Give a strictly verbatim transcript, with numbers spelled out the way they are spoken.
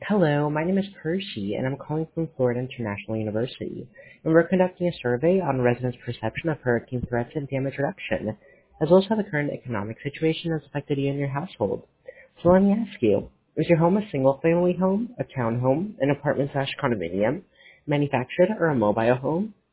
Hello, my name is Percy, and I'm calling from Florida International University, and we're conducting a survey on residents' perception of hurricane threats and damage reduction, as well as how the current economic situation has affected you and your household. So let me ask you, is your home a single-family home, a townhome, an apartment slash condominium, manufactured, or a mobile home?